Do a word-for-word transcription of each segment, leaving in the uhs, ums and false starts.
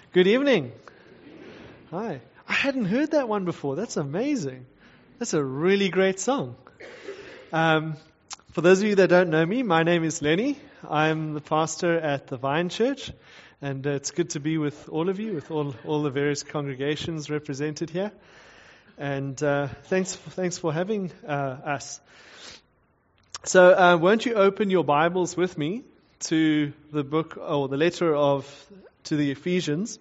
Good evening. Hi. I hadn't heard that one before. That's amazing. That's a really great song. Um, for those of you that don't know me, my name is Lenny. I'm the pastor at the Vine Church, and uh, it's good to be with all of you, with all all the various congregations represented here. And uh, thanks for, thanks for having uh, us. So, uh, won't you open your Bibles with me to the book or the letter of to the Ephesians?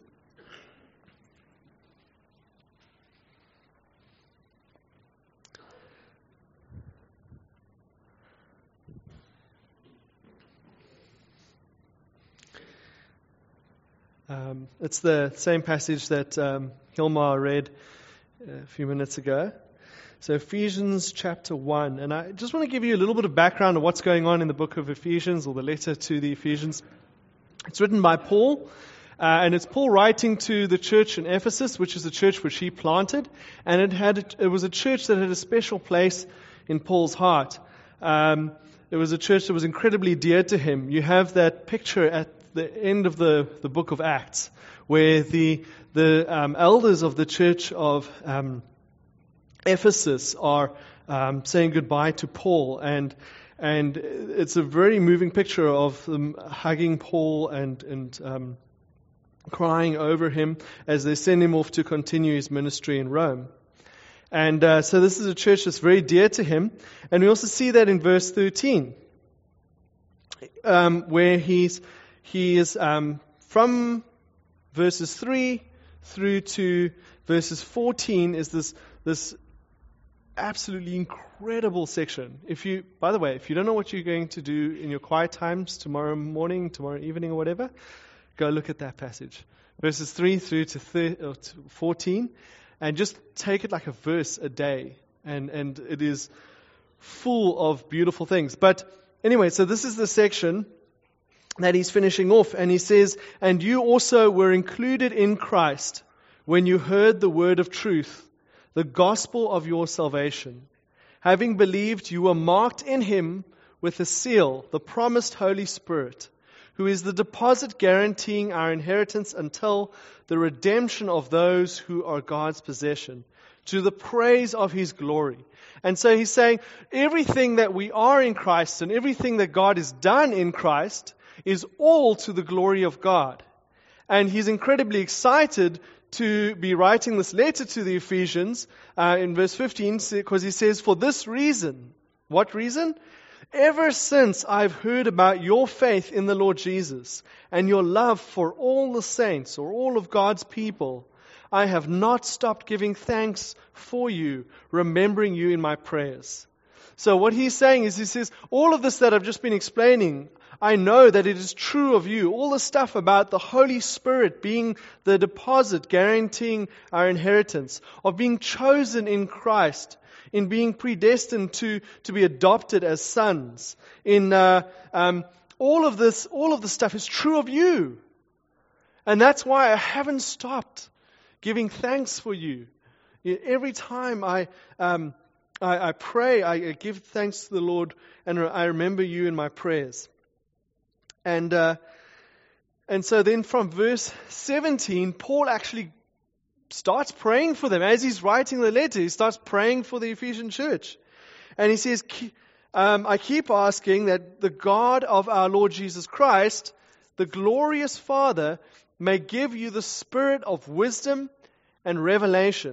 Um, it's the same passage that um, Hilmar read a few minutes ago. So Ephesians chapter one. And I just want to give you a little bit of background on what's going on in the book of Ephesians, or the letter to the Ephesians. It's written by Paul, uh, and it's Paul writing to the church in Ephesus, which is a church which he planted. And it had it was a church that had a special place in Paul's heart. Um, it was a church that was incredibly dear to him. You have that picture at the end of the, the book of Acts, where the the um, elders of the church of um, Ephesus are um, saying goodbye to Paul, and and it's a very moving picture of them hugging Paul and and um, crying over him as they send him off to continue his ministry in Rome. And uh, so this is a church that's very dear to him, and we also see that in verse thirteen, um, where he's he is um, from verses three through to verses fourteen is this this. absolutely incredible section. If you, by the way, if you don't know what you're going to do in your quiet times tomorrow morning, tomorrow evening, or whatever, go look at that passage, verses three through to, thir- or to fourteen, and just take it like a verse a day, and and it is full of beautiful things. But anyway, so this is the section that he's finishing off, and he says, "And you also were included in Christ when you heard the word of truth, the gospel of your salvation. Having believed, you were marked in him with a seal, the promised Holy Spirit, who is the deposit guaranteeing our inheritance until the redemption of those who are God's possession, to the praise of his glory." And so he's saying everything that we are in Christ and everything that God has done in Christ is all to the glory of God. And he's incredibly excited to be writing this letter to the Ephesians uh, in verse fifteen, because he says, "For this reason," what reason? "Ever since I've heard about your faith in the Lord Jesus and your love for all the saints," or all of God's people, "I have not stopped giving thanks for you, remembering you in my prayers." So what he's saying is, he says, all of this that I've just been explaining, I know that it is true of you. All the stuff about the Holy Spirit being the deposit guaranteeing our inheritance, of being chosen in Christ, in being predestined to, to be adopted as sons, in uh, um, all of this, all of this stuff is true of you. And that's why I haven't stopped giving thanks for you. Every time I um, I, I pray, I give thanks to the Lord, and I remember you in my prayers. And uh, and so then from verse seventeen, Paul actually starts praying for them. As he's writing the letter, he starts praying for the Ephesian church. And he says, um, "I keep asking that the God of our Lord Jesus Christ, the glorious Father, may give you the spirit of wisdom and revelation,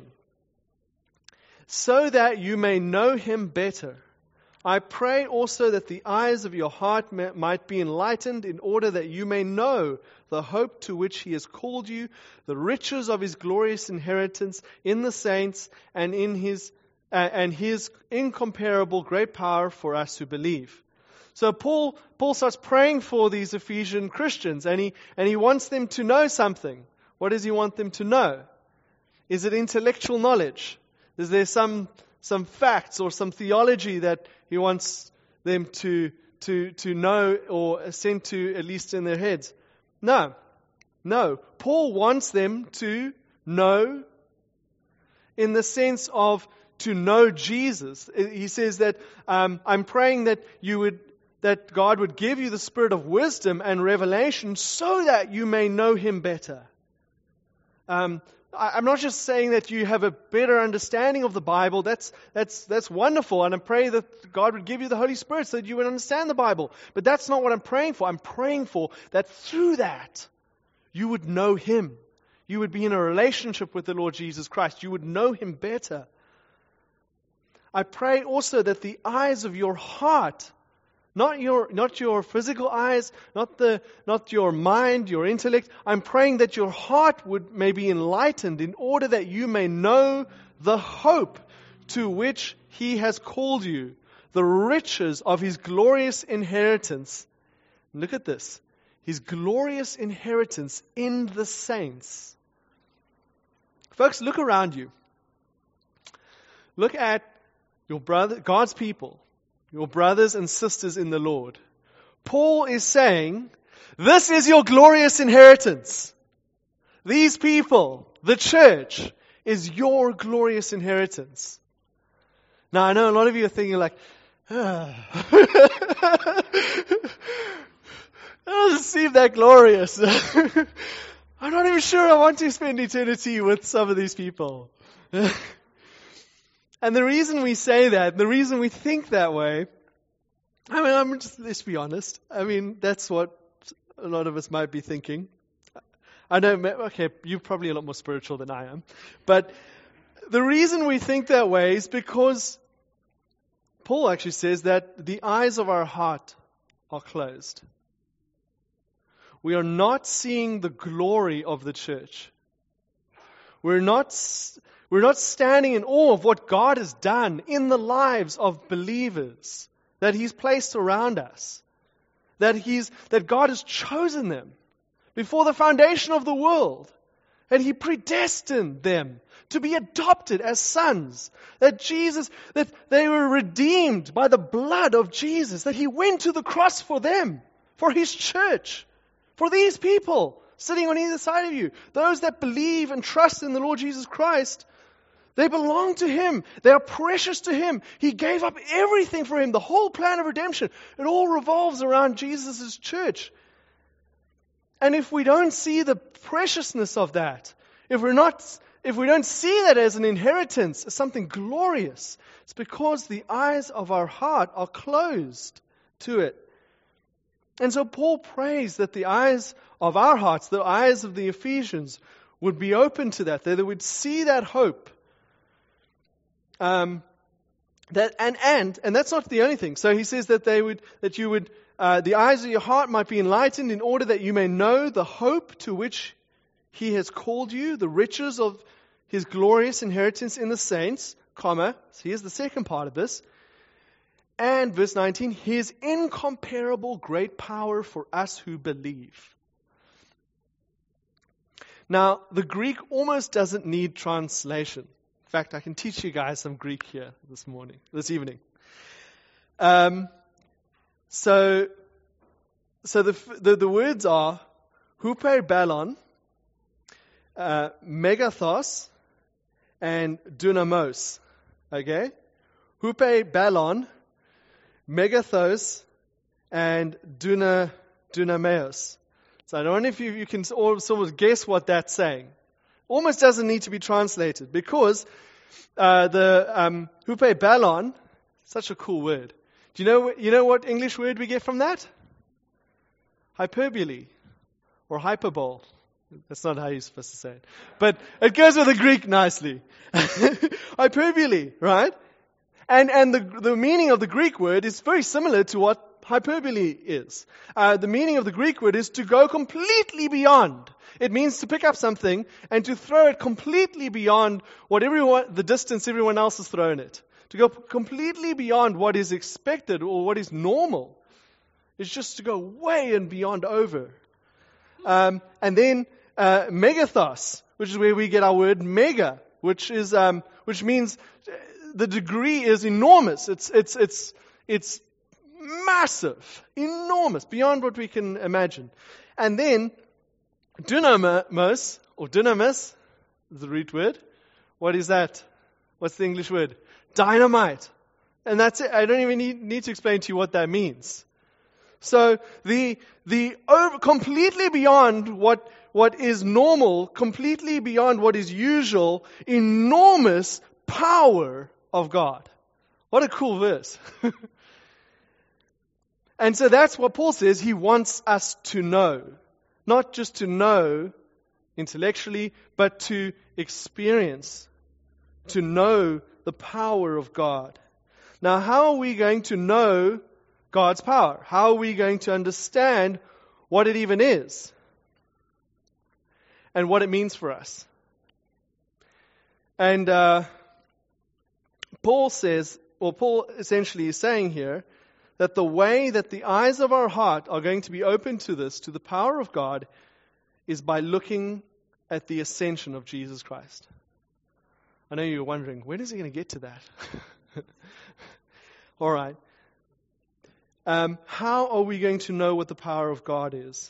so that you may know him better. I pray also that the eyes of your heart may, might be enlightened, in order that you may know the hope to which he has called you, the riches of his glorious inheritance in the saints, and in his uh, and his incomparable great power for us who believe." So Paul Paul starts praying for these Ephesian Christians, and he and he wants them to know something. What does he want them to know? Is it intellectual knowledge? Is there some some facts or some theology that he wants them to to to know, or assent to, at least in their heads? No. No. Paul wants them to know in the sense of to know Jesus. He says that um, I'm praying that you would that God would give you the spirit of wisdom and revelation so that you may know him better. Um, I, I'm not just saying that you have a better understanding of the Bible. That's that's that's wonderful, and I pray that God would give you the Holy Spirit so that you would understand the Bible. But that's not what I'm praying for. I'm praying for that through that you would know Him. You would be in a relationship with the Lord Jesus Christ. You would know Him better. I pray also that the eyes of your heart, not your not your physical eyes, not the not your mind, your intellect, I'm praying that your heart would may be enlightened in order that you may know the hope to which He has called you, the riches of His glorious inheritance. Look at this. His glorious inheritance in the saints. Folks, look around you. Look at your brother, God's people, your brothers and sisters in the Lord. Paul is saying, this is your glorious inheritance. These people, the church, is your glorious inheritance. Now, I know a lot of you are thinking like, ah, it doesn't seem that glorious. I'm not even sure I want to spend eternity with some of these people. And the reason we say that, the reason we think that way, I mean, I'm just, let's be honest. I mean, that's what a lot of us might be thinking. I know, okay, you're probably a lot more spiritual than I am. But the reason we think that way is because Paul actually says that the eyes of our heart are closed. We are not seeing the glory of the church. We're not, we're not standing in awe of what God has done in the lives of believers that He's placed around us. That He's, that God has chosen them before the foundation of the world. And He predestined them to be adopted as sons. That Jesus, that they were redeemed by the blood of Jesus. That He went to the cross for them, for His church, for these people sitting on either side of you. Those that believe and trust in the Lord Jesus Christ, they belong to Him. They are precious to Him. He gave up everything for Him. The whole plan of redemption, it all revolves around Jesus' church. And if we don't see the preciousness of that, if we're not, if we don't see that as an inheritance, as something glorious, it's because the eyes of our heart are closed to it. And so Paul prays that the eyes of our hearts, the eyes of the Ephesians, would be open to that, that they would see that hope. Um, that and and and that's not the only thing. So he says that they would, that you would, uh, the eyes of your heart might be enlightened in order that you may know the hope to which He has called you, the riches of His glorious inheritance in the saints, comma. So here's the second part of this. And verse nineteen, His incomparable great power for us who believe. Now, the Greek almost doesn't need translation. In fact, I can teach you guys some Greek here this morning, this evening. Um, so, so the the, the words are hupe ballon, uh, megathos, and dunamos. Okay, hupe ballon, megathos, and duna, dunameos. So I don't know if you, you can all sort of guess what that's saying. Almost doesn't need to be translated because uh, the um, hupe ballon, such a cool word. Do you know you know what English word we get from that? Hyperbole or hyperbole. That's not how you're supposed to say it, but it goes with the Greek nicely. Hyperbole, right? And and the the meaning of the Greek word is very similar to what hyperbole is. Uh, the meaning of the Greek word is to go completely beyond. It means to pick up something and to throw it completely beyond what everyone, the distance everyone else has thrown it. To go completely beyond what is expected or what is normal. It's just to go way and beyond over. Um, and then uh, megathos, which is where we get our word mega, which is um, which means the degree is enormous. It's it's it's it's massive, enormous, beyond what we can imagine. And then dunamos or dunamis is the root word. What is that? What's the English word? Dynamite. And that's it. I don't even need, need to explain to you what that means. So the the over, completely beyond what what is normal, completely beyond what is usual, enormous power of God. What a cool verse. And so that's what Paul says he wants us to know. Not just to know intellectually, but to experience, to know the power of God. Now, how are we going to know God's power? How are we going to understand what it even is and what it means for us? And uh, Paul says, or Paul essentially is saying here, that the way that the eyes of our heart are going to be open to this, to the power of God, is by looking at the ascension of Jesus Christ. I know you're wondering, when is he going to get to that? All right. Um, how are we going to know what the power of God is?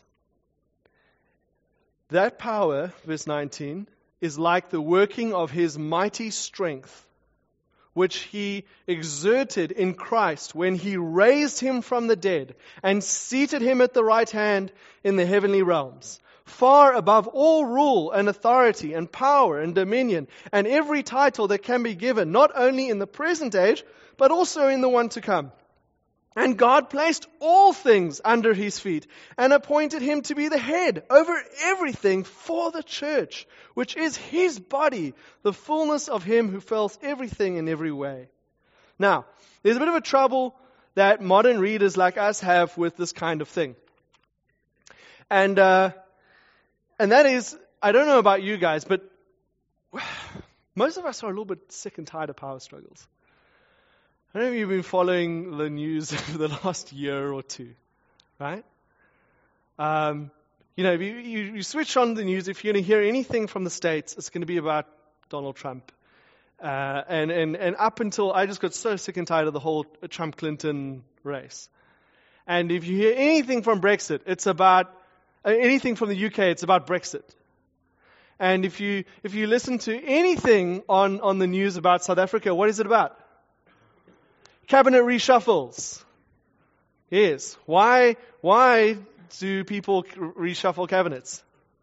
That power, verse nineteen, is like the working of his mighty strength, which he exerted in Christ when he raised him from the dead and seated him at the right hand in the heavenly realms, far above all rule and authority and power and dominion and every title that can be given, not only in the present age, but also in the one to come. And God placed all things under his feet and appointed him to be the head over everything for the church, which is his body, the fullness of him who fills everything in every way. Now, there's a bit of a trouble that modern readers like us have with this kind of thing. And, uh, and that is, I don't know about you guys, but most of us are a little bit sick and tired of power struggles. I don't know if you've been following the news for the last year or two, right? Um, you know, if you, you, you switch on the news, if you're going to hear anything from the States, it's going to be about Donald Trump. Uh, and, and, and up until, I just got so sick and tired of the whole Trump-Clinton race. And if you hear anything from Brexit, it's about, uh, anything from the U K, it's about Brexit. And if you, if you listen to anything on, on the news about South Africa, what is it about? Cabinet reshuffles. Yes. Why, why do people reshuffle cabinets?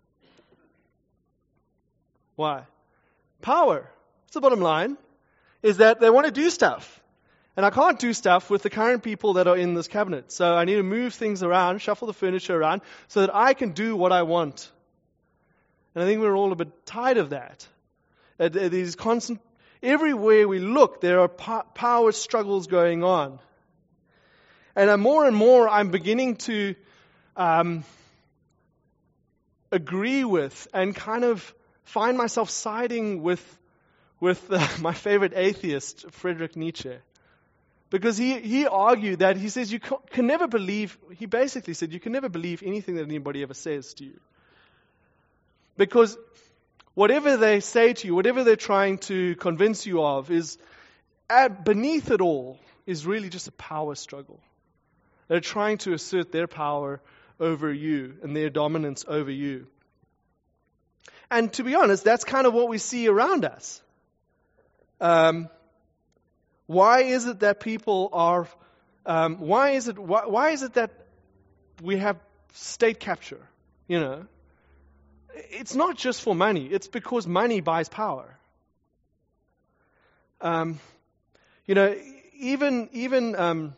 Why? Power. That's the bottom line. Is that they want to do stuff. And I can't do stuff with the current people that are in this cabinet. So I need to move things around, shuffle the furniture around, so that I can do what I want. And I think we're all a bit tired of that. Uh, these constant Everywhere we look, there are po- power struggles going on. And uh, more and more, I'm beginning to um, agree with and kind of find myself siding with with uh, my favorite atheist, Friedrich Nietzsche. Because he, he argued that, he says, you can, can never believe, he basically said, you can never believe anything that anybody ever says to you. Because whatever they say to you, whatever they're trying to convince you of, is at, beneath it all is really just a power struggle. They're trying to assert their power over you and their dominance over you. And to be honest, that's kind of what we see around us. Um, why is it that people are? Um, why is it? Why, why is it that we have state capture? You know. It's not just for money. It's because money buys power. Um, you know, even even um,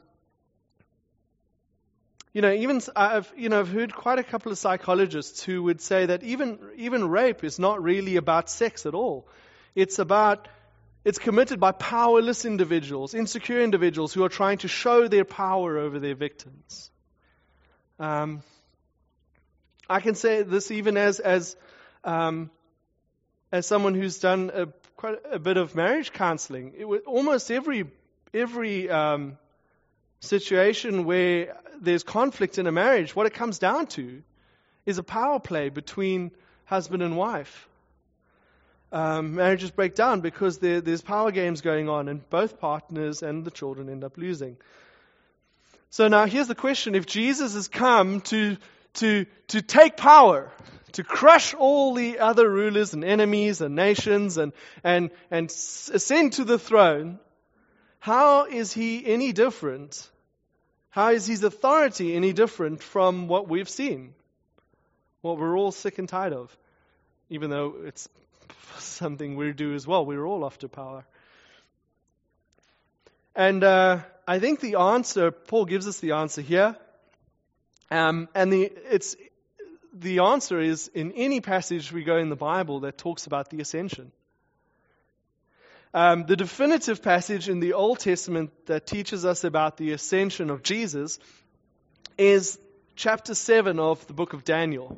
you know, even I've you know I've heard quite a couple of psychologists who would say that even even rape is not really about sex at all. It's about it's committed by powerless individuals, insecure individuals who are trying to show their power over their victims. Um. I can say this even as as um, as someone who's done a, quite a bit of marriage counseling. It was almost every every um, situation where there's conflict in a marriage, what it comes down to is a power play between husband and wife. Um, marriages break down because there, there's power games going on, and both partners and the children end up losing. So now here's the question: if Jesus has come to To, to take power, to crush all the other rulers and enemies and nations and, and, and ascend to the throne, how is he any different? How is his authority any different from what we've seen? What we're all sick and tired of, even though it's something we do as well. We're all after power. And uh, I think the answer, Paul gives us the answer here. Um, and the it's the answer is in any passage we go in the Bible that talks about the ascension. Um, the definitive passage in the Old Testament that teaches us about the ascension of Jesus is chapter seven of the book of Daniel.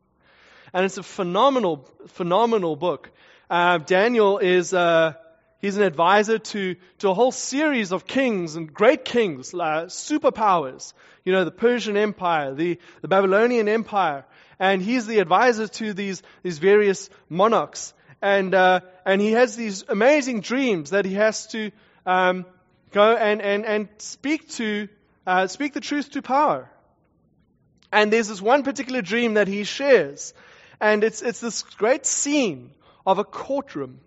And it's a phenomenal, phenomenal book. Uh, Daniel is uh, he's an advisor to, to a whole series of kings and great kings, uh, superpowers. You know, the Persian Empire, the, the Babylonian Empire. And he's the advisor to these, these various monarchs. And uh, and he has these amazing dreams that he has to um, go and, and, and speak to uh, speak the truth to power. And there's this one particular dream that he shares, and it's it's this great scene of a courtroom.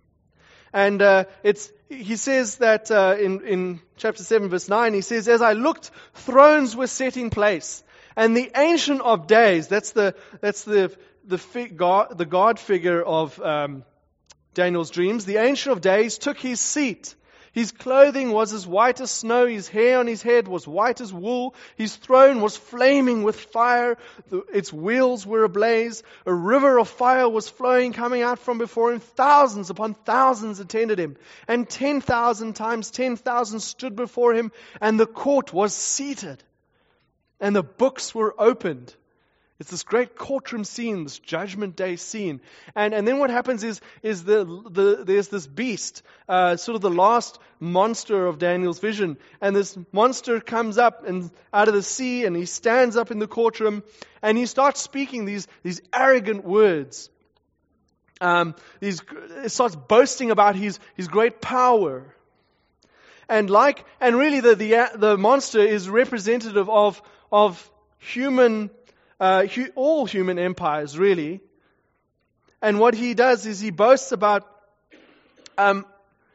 And uh, it's he says that uh, in in chapter seven, verse nine, he says, "As I looked, thrones were set in place, and the Ancient of Days," that's the that's the the fig, God, the God figure of um, Daniel's dreams, "the Ancient of Days took his seat. His clothing was as white as snow. His hair on his head was white as wool. His throne was flaming with fire. The, its wheels were ablaze. A river of fire was flowing, coming out from before him. Thousands upon thousands attended him. And ten thousand times ten thousand stood before him. And the court was seated. And the books were opened." It's this great courtroom scene, this judgment day scene. And and then what happens is is the the there's this beast, uh, sort of the last monster of Daniel's vision. And this monster comes up and out of the sea, and he stands up in the courtroom, and he starts speaking these these arrogant words. Um, these it starts boasting about his his great power. And like and really the the the monster is representative of of human. Uh, hu- all human empires, really. And what he does is he boasts about, um,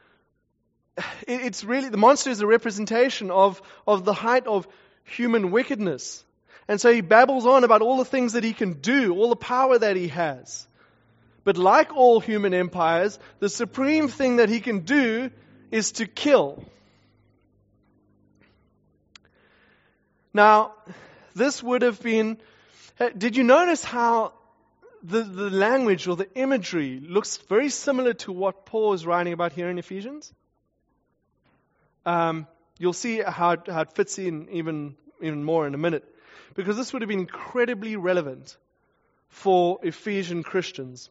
it, it's really, the monster is a representation of, of the height of human wickedness. And so he babbles on about all the things that he can do, all the power that he has. But like all human empires, the supreme thing that he can do is to kill. Now, this would have been... Did you notice how the, the language or the imagery looks very similar to what Paul is writing about here in Ephesians? Um, you'll see how it, how it fits in even, even more in a minute. Because this would have been incredibly relevant for Ephesian Christians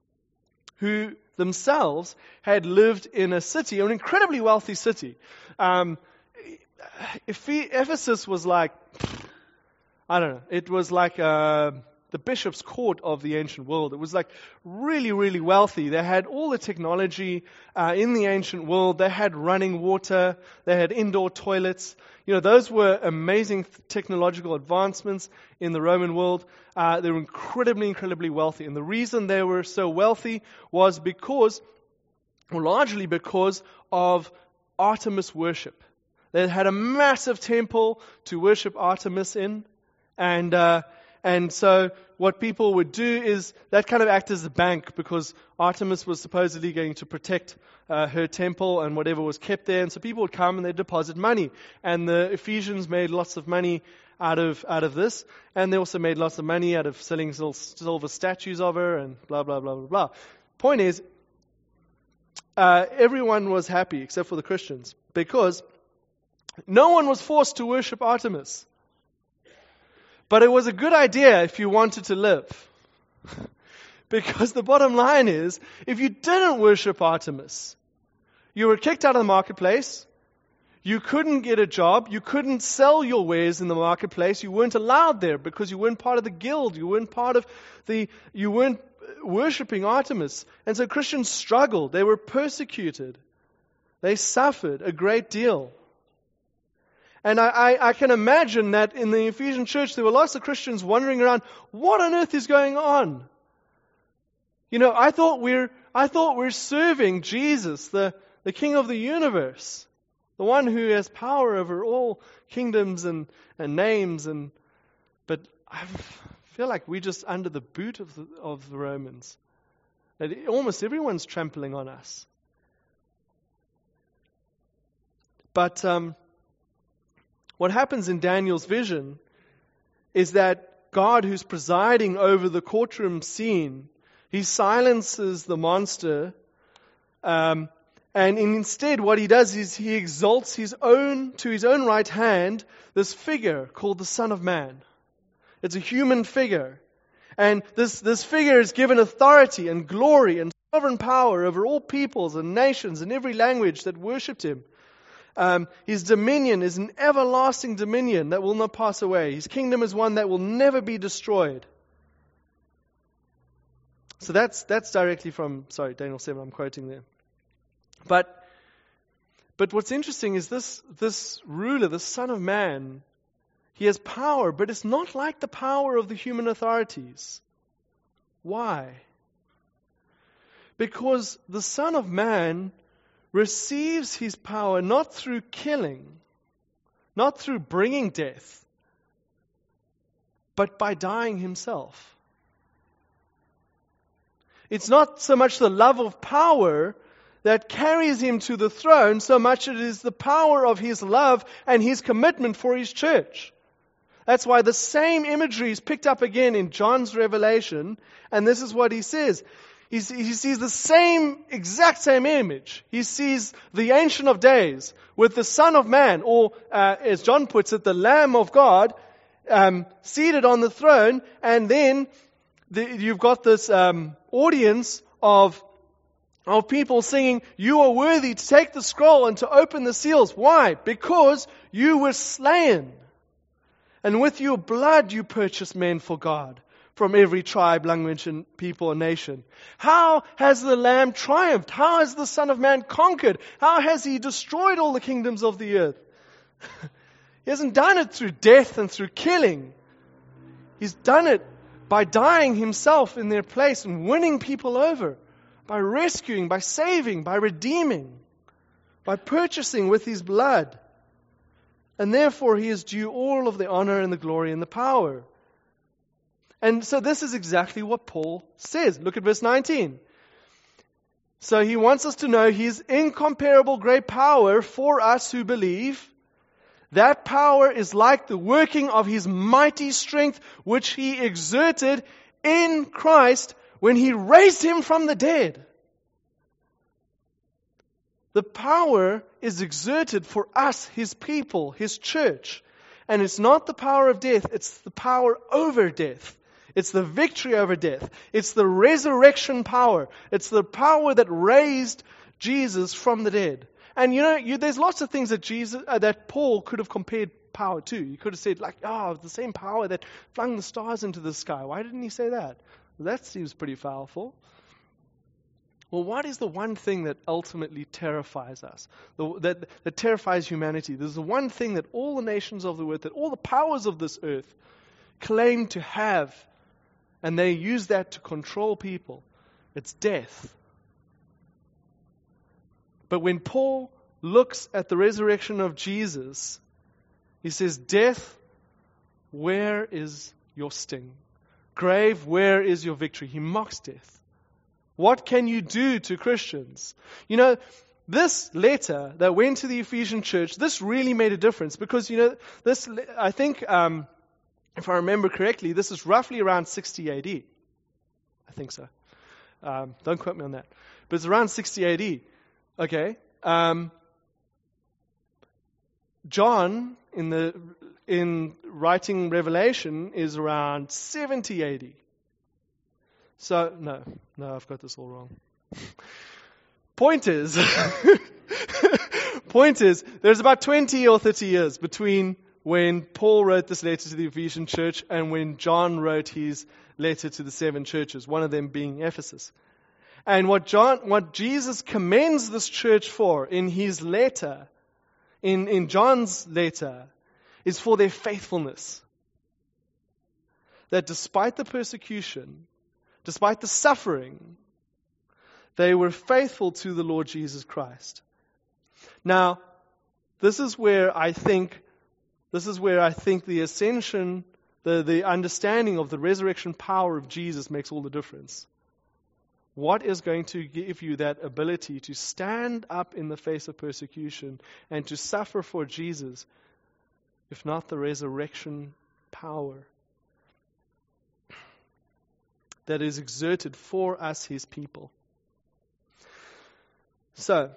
who themselves had lived in a city, an incredibly wealthy city. Um, Ephesus was like... I don't know, it was like uh, the bishop's court of the ancient world. It was like really, really wealthy. They had all the technology uh, in the ancient world. They had running water. They had indoor toilets. You know, those were amazing technological advancements in the Roman world. Uh, they were incredibly, incredibly wealthy. And the reason they were so wealthy was because, or largely because of Artemis worship. They had a massive temple to worship Artemis in. And uh, and so what people would do is that kind of act as a bank, because Artemis was supposedly going to protect uh, her temple and whatever was kept there. And so people would come and they'd deposit money. And the Ephesians made lots of money out of out of this. And they also made lots of money out of selling silver statues of her and blah, blah, blah, blah, blah. Point is, uh, everyone was happy except for the Christians, because no one was forced to worship Artemis. But it was a good idea if you wanted to live. Because the bottom line is, if you didn't worship Artemis, you were kicked out of the marketplace, you couldn't get a job, you couldn't sell your wares in the marketplace, you weren't allowed there because you weren't part of the guild, you weren't part of the, you weren't worshiping Artemis. And so Christians struggled, they were persecuted, they suffered a great deal. And I, I, I can imagine that in the Ephesian church there were lots of Christians wandering around, what on earth is going on? You know, I thought we're I thought we're serving Jesus, the, the King of the universe. The one who has power over all kingdoms and, and names. And But I feel like we're just under the boot of the, of the Romans. That almost everyone's trampling on us. But um, what happens in Daniel's vision is that God, who's presiding over the courtroom scene, he silences the monster, um, and instead what he does is he exalts his own, to his own right hand, this figure called the Son of Man. It's a human figure. And this, this figure is given authority and glory and sovereign power over all peoples and nations and every language that worshipped him. Um, his dominion is an everlasting dominion that will not pass away. His kingdom is one that will never be destroyed. So that's that's directly from, sorry, Daniel seven, I'm quoting there. But but what's interesting is this, this ruler, the Son of Man, he has power, but it's not like the power of the human authorities. Why? Because the Son of Man receives his power not through killing, not through bringing death, but by dying himself. It's not so much the love of power that carries him to the throne, so much it is the power of his love and his commitment for his church. That's why the same imagery is picked up again in John's Revelation, and this is what he says. He, he sees the same, exact same image. He sees the Ancient of Days with the Son of Man, or uh, as John puts it, the Lamb of God, um, seated on the throne, and then the, you've got this um, audience of of people singing, "You are worthy to take the scroll and to open the seals." Why? Because you were slain. And with your blood you purchased men for God from every tribe, language, and people and nation. How has the Lamb triumphed? How has the Son of Man conquered? How has he destroyed all the kingdoms of the earth? He hasn't done it through death and through killing. He's done it by dying himself in their place and winning people over. By rescuing, by saving, by redeeming, by purchasing with his blood. And therefore he is due all of the honor and the glory and the power. And so this is exactly what Paul says. Look at verse nineteen. So he wants us to know his incomparable great power for us who believe. That power is like the working of his mighty strength, which he exerted in Christ when he raised him from the dead. The power is exerted for us, his people, his church. And it's not the power of death, it's the power over death. It's the victory over death. It's the resurrection power. It's the power that raised Jesus from the dead. And you know, you, there's lots of things that Jesus, uh, that Paul could have compared power to. He could have said, like, oh, the same power that flung the stars into the sky. Why didn't he say that? Well, that seems pretty powerful. Well, what is the one thing that ultimately terrifies us? The, that, that terrifies humanity? There's the one thing that all the nations of the earth, that all the powers of this earth claim to have, and they use that to control people. It's death. But when Paul looks at the resurrection of Jesus, he says, "Death, where is your sting? Grave, where is your victory?" He mocks death. What can you do to Christians? You know, this letter that went to the Ephesian church, this really made a difference because, you know, this, I think, um, if I remember correctly, this is roughly around sixty A D. I think so. Um, don't quote me on that. But it's around sixty A D. Okay. Um, John, in the in writing Revelation, is around seventy A D. So, no, no, I've got this all wrong. Point is, point is, there's about twenty or thirty years between when Paul wrote this letter to the Ephesian church and when John wrote his letter to the seven churches, one of them being Ephesus. And what John, what Jesus commends this church for in his letter, in, in John's letter, is for their faithfulness. That despite the persecution, despite the suffering, they were faithful to the Lord Jesus Christ. Now, this is where I think, this is where I think the ascension, the, the understanding of the resurrection power of Jesus makes all the difference. What is going to give you that ability to stand up in the face of persecution and to suffer for Jesus, if not the resurrection power that is exerted for us, His people? So,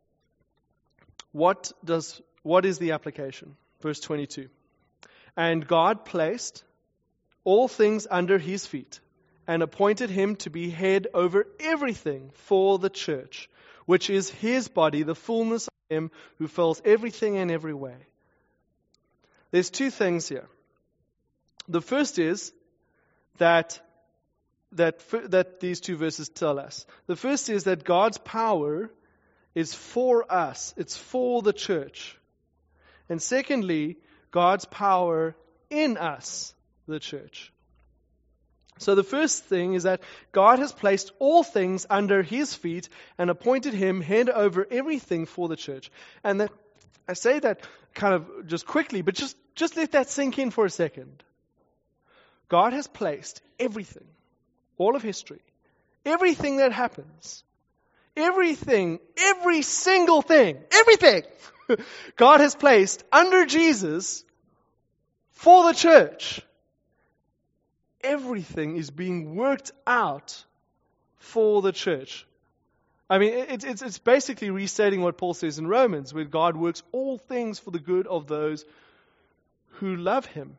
what does what is the application? Verse twenty-two. And God placed all things under His feet, and appointed Him to be head over everything for the church, which is His body, the fullness of Him who fills everything in every way. There's two things here. The first is that, that, that these two verses tell us. The first is that God's power is for us. It's for the church. And secondly, God's power in us, the church. So the first thing is that God has placed all things under His feet and appointed Him head over everything for the church. And that, I say that kind of just quickly, but just, just let that sink in for a second. God has placed everything, all of history, everything that happens, everything, every single thing, everything, God has placed under Jesus for the church. Everything is being worked out for the church. I mean, it's, it's, it's basically restating what Paul says in Romans, where God works all things for the good of those who love Him.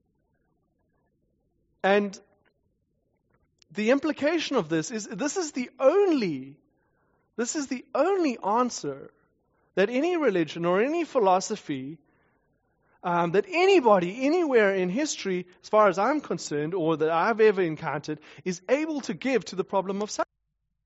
And the implication of this is, this is the only, this is the only answer that any religion or any philosophy Um, that anybody, anywhere in history, as far as I'm concerned, or that I've ever encountered, is able to give to the problem of suffering.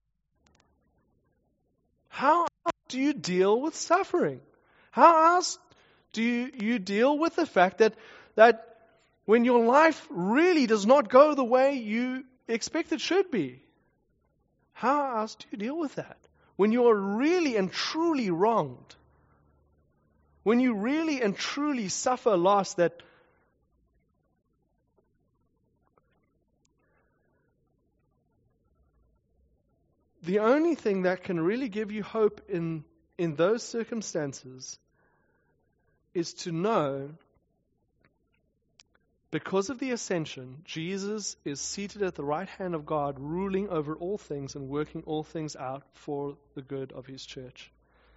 How else do you deal with suffering? How else do you, you deal with the fact that, that when your life really does not go the way you expect it should be? How else do you deal with that? When you are really and truly wronged? When you really and truly suffer loss that the only thing that can really give you hope in, in those circumstances is to know, because of the ascension, Jesus is seated at the right hand of God, ruling over all things and working all things out for the good of His church.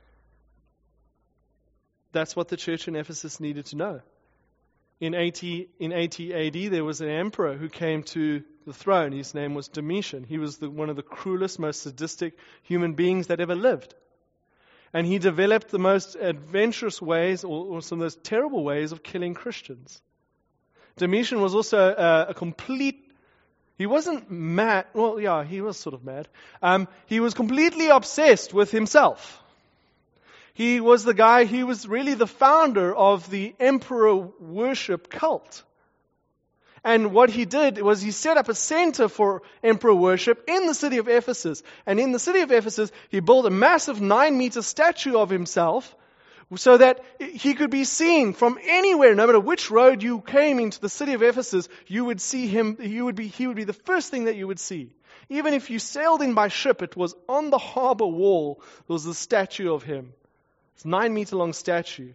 That's what the church in Ephesus needed to know. In eighty, in eighty A D, there was an emperor who came to the throne. His name was Domitian. He was the, one of the cruelest, most sadistic human beings that ever lived. And he developed the most adventurous ways, or, or some of those terrible ways of killing Christians. Domitian was also a, a complete, he wasn't mad, well, yeah, he was sort of mad. Um, he was completely obsessed with himself. He was the guy, he was really the founder of the emperor worship cult. And what he did was he set up a center for emperor worship in the city of Ephesus. And in the city of Ephesus, he built a massive nine meter statue of himself so that he could be seen from anywhere, no matter which road you came into the city of Ephesus, you would see him, you would be, he would be the first thing that you would see. Even if you sailed in by ship, it was on the harbor wall, there was a statue of him. It's a nine meter long statue.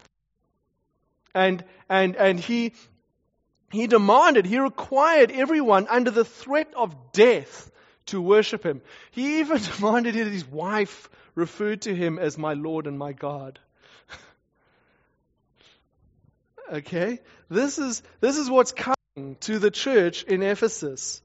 And, and, and he, he demanded, he required everyone under the threat of death to worship him. He even demanded that his wife referred to him as my Lord and my God. Okay? This is, this is what's coming to the church in Ephesus.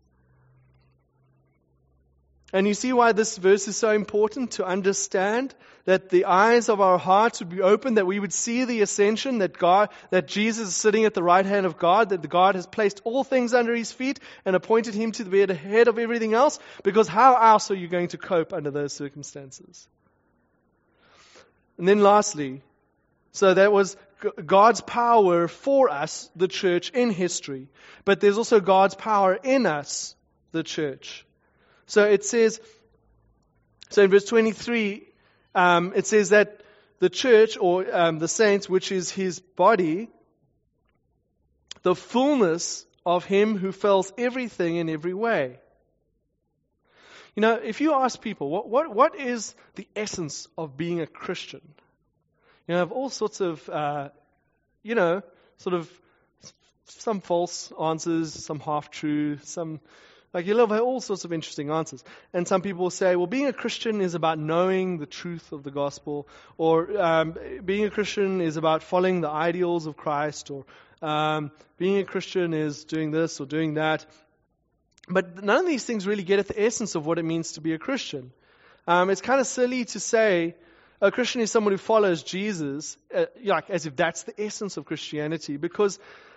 And you see why this verse is so important, to understand that the eyes of our hearts would be open, that we would see the ascension, that God, that Jesus is sitting at the right hand of God, that God has placed all things under his feet and appointed him to be the head of everything else. Because how else are you going to cope under those circumstances? And then lastly, so that was God's power for us, the church, in history. But there's also God's power in us, the church. So it says, so in verse twenty-three, um, it says that the church, or um, the saints, which is his body, the fullness of him who fills everything in every way. You know, if you ask people, what, what, what is the essence of being a Christian? You know, have all sorts of, uh, you know, sort of some false answers, some half-true, some, like you'll have all sorts of interesting answers. And some people will say, well, being a Christian is about knowing the truth of the gospel, or um, being a Christian is about following the ideals of Christ, or um, being a Christian is doing this or doing that. But none of these things really get at the essence of what it means to be a Christian. Um, it's kind of silly to say a Christian is someone who follows Jesus, uh, like as if that's the essence of Christianity, because,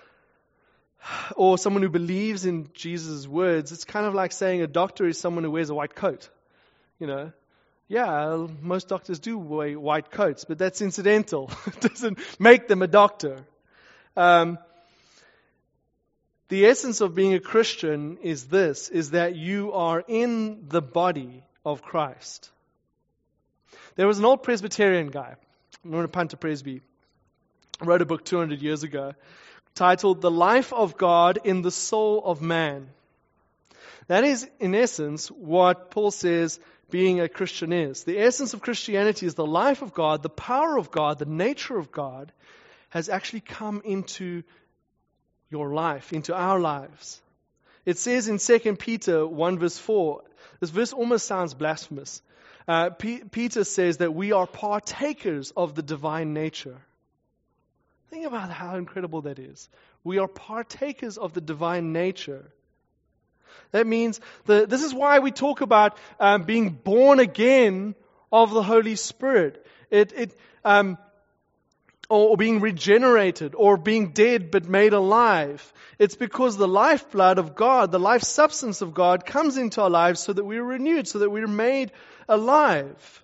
or someone who believes in Jesus' words. It's kind of like saying a doctor is someone who wears a white coat. You know, yeah, most doctors do wear white coats, but that's incidental. It doesn't make them a doctor. Um, The essence of being a Christian is this, is that you are in the body of Christ. There was an old Presbyterian guy, known as Punter Presby, wrote a book two hundred years ago titled The Life of God in the Soul of Man. That is, in essence, what Paul says being a Christian is. The essence of Christianity is the life of God, the power of God, the nature of God has actually come into your life, into our lives. It says in Second Peter one verse four, this verse almost sounds blasphemous. Uh, P- Peter says that we are partakers of the divine nature. Think about how incredible that is. We are partakers of the divine nature. That means, the, this is why we talk about um, being born again of the Holy Spirit. It, it um, or being regenerated, or being dead but made alive. It's because the lifeblood of God, the life substance of God, comes into our lives so that we're renewed, so that we're made alive.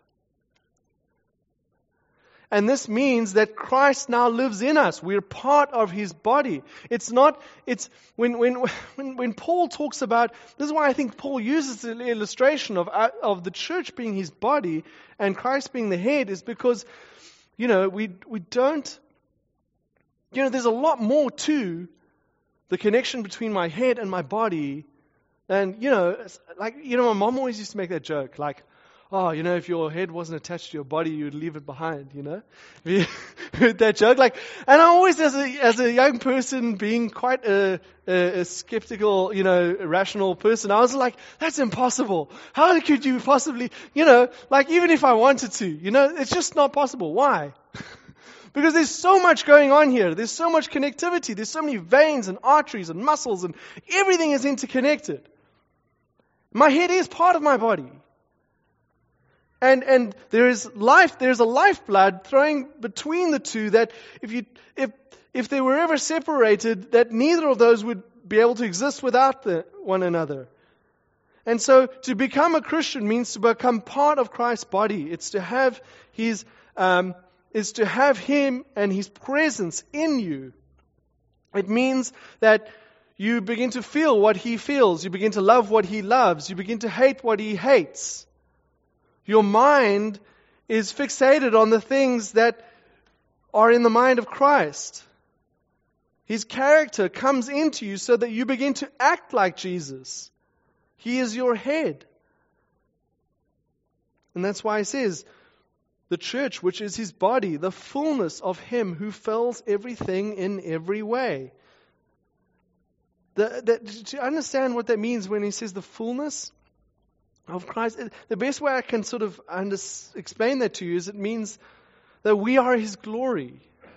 And this means that Christ now lives in us. We're part of His body. It's not, it's, when, when, when, when Paul talks about, this is why I think Paul uses the illustration of, of the church being His body and Christ being the head, is because You know, we we don't, you know, there's a lot more to the connection between my head and my body than, you know, like, you know, my mom always used to make that joke, like, oh, you know, if your head wasn't attached to your body, you'd leave it behind, you know? Have you heard that joke? Like, and I always, as a, as a young person, being quite a, a, a skeptical, you know, rational person, I was like, that's impossible. How could you possibly, you know, like, even if I wanted to, you know, it's just not possible. Why? Because there's so much going on here. There's so much connectivity. There's so many veins and arteries and muscles, and everything is interconnected. My head is part of my body. And and there is life, there's a lifeblood throwing between the two that if you if if they were ever separated, that neither of those would be able to exist without the, one another. And so to become a Christian means to become part of Christ's body. It's to have his um is to have Him and His presence in you. It means that you begin to feel what He feels, you begin to love what He loves, you begin to hate what He hates. Your mind is fixated on the things that are in the mind of Christ. His character comes into you so that you begin to act like Jesus. He is your head. And that's why He says, the church, which is His body, the fullness of Him who fills everything in every way. The, the, to understand what that means when He says the fullness of Christ, the best way I can sort of under, explain that to you is it means that we are His glory.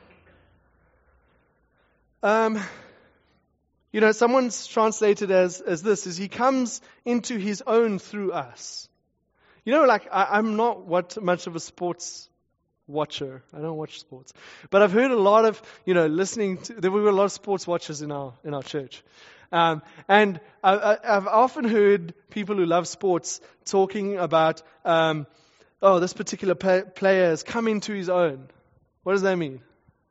Um, you know, someone's translated as, as this, is He comes into His own through us. You know, like, I, I'm not what much of a sports watcher. I don't watch sports. But I've heard a lot of, you know, listening to, there were a lot of sports watchers in our in our church. Um, and I, I, I've often heard people who love sports talking about, um, oh, this particular play, player has come into his own. What does that mean?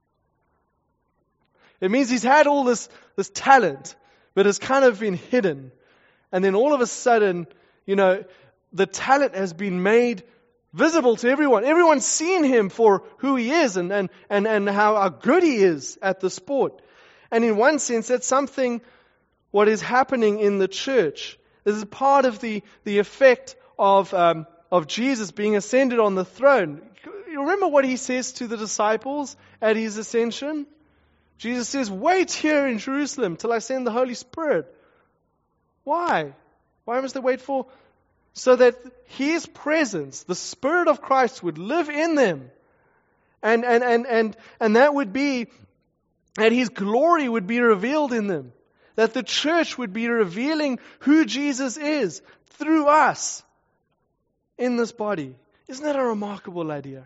It means he's had all this, this talent, but it's kind of been hidden. And then all of a sudden, you know, the talent has been made visible to everyone. Everyone's seen him for who he is and, and, and, and how, how good he is at the sport. And in one sense, that's something what is happening in the church. This is part of the, the effect of, um, of Jesus being ascended on the throne. You remember what he says to the disciples at his ascension? Jesus says, wait here in Jerusalem till I send the Holy Spirit. Why? Why must they wait for? So that his presence, the Spirit of Christ, would live in them. And, and, and, and, and that would be, that his glory would be revealed in them. That the church would be revealing who Jesus is through us in this body. Isn't that a remarkable idea?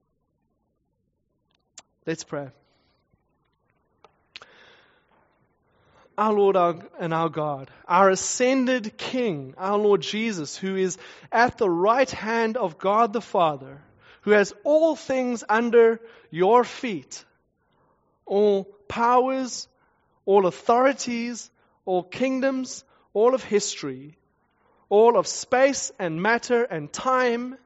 Let's pray. Our Lord our, and our God, our ascended King, our Lord Jesus, who is at the right hand of God the Father, who has all things under your feet, all powers, all authorities, all kingdoms, all of history, all of space and matter and time.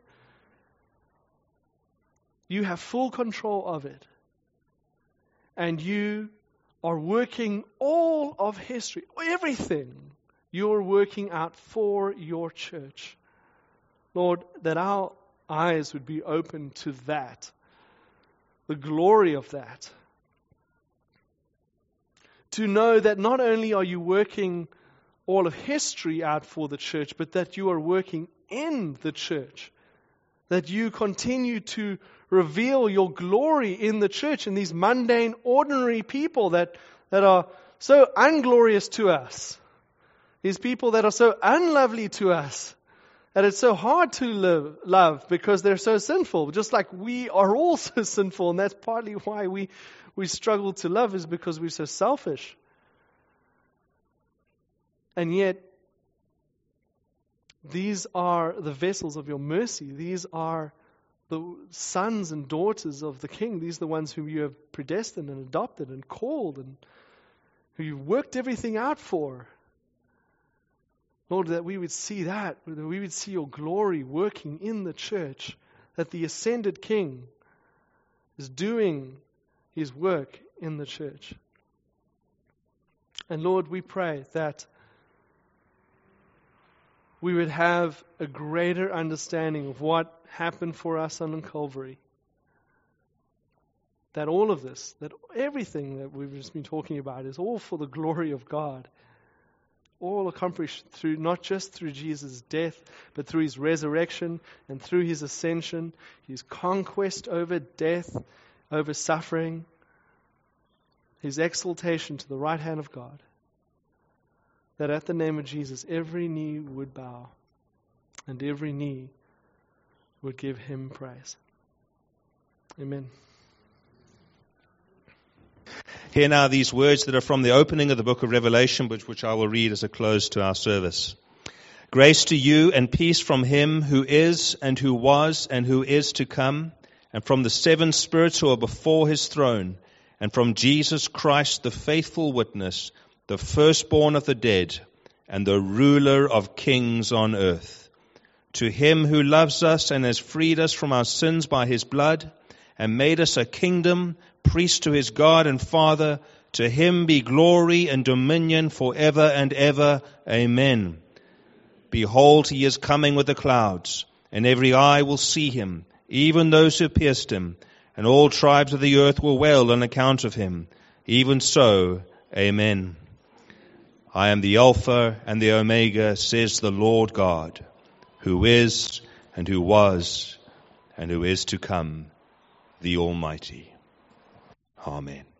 You have full control of it. And you are working all of history, everything you're working out for your church. Lord, that our eyes would be open to that, the glory of that. To know that not only are you working all of history out for the church, but that you are working in the church. That you continue to reveal your glory in the church, in these mundane, ordinary people that, that are so unglorious to us. These people that are so unlovely to us, that it's so hard to live, love because they're so sinful, just like we are also sinful, and that's partly why we, we struggle to love, is because we're so selfish. And yet, these are the vessels of your mercy. These are the sons and daughters of the King. These are the ones whom you have predestined and adopted and called and who you've worked everything out for. Lord, that we would see that, that we would see your glory working in the church, that the ascended King is doing his work in the church. And Lord, we pray that we would have a greater understanding of what happened for us on Calvary. That all of this, that everything that we've just been talking about is all for the glory of God. All accomplished through, not just through Jesus' death, but through his resurrection and through his ascension, his conquest over death, over suffering, his exaltation to the right hand of God. That at the name of Jesus, every knee would bow and every knee would give him praise. Amen. Hear now these words that are from the opening of the book of Revelation, which, which I will read as a close to our service. Grace to you and peace from him who is and who was and who is to come, and from the seven spirits who are before his throne, and from Jesus Christ, the faithful witness, the firstborn of the dead, and the ruler of kings on earth. To him who loves us and has freed us from our sins by his blood, and made us a kingdom, priest to his God and Father, to him be glory and dominion forever and ever. Amen. Behold, he is coming with the clouds, and every eye will see him, even those who pierced him, and all tribes of the earth will wail on account of him. Even so, amen. I am the Alpha and the Omega, says the Lord God, who is and who was and who is to come, the Almighty. Amen.